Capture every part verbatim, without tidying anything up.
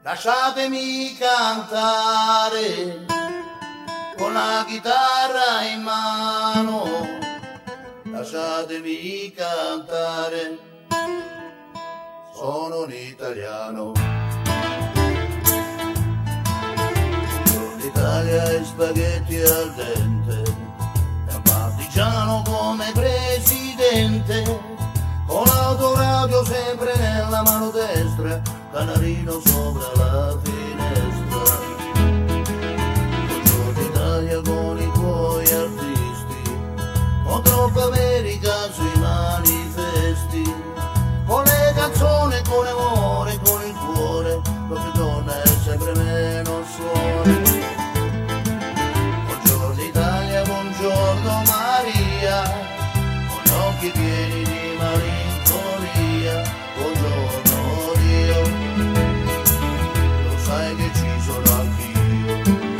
Lasciatemi cantare con la chitarra in mano, lasciatemi cantare, sono un italiano. L'Italia e spaghetti al dente, e un partigiano come presidente, con l'autoradio sempre nella mano destra, canarino sopra la finestra. Buongiorno Italia con i tuoi artisti, con troppa America sui manifesti, con le canzoni, con l'amore, con il cuore, dove donna è sempre meno suore. Buongiorno Italia, buongiorno Maria, con gli occhi pieni di malinconia, buongiorno Dio, lo sai che ci sono anch'io.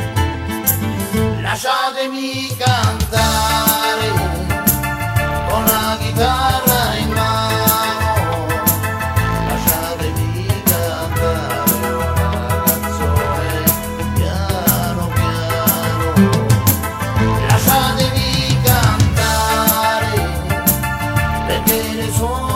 Lasciatemi cantare con la chitarra in mano, lasciatemi cantare una canzone piano piano, lasciatemi cantare perché ne sono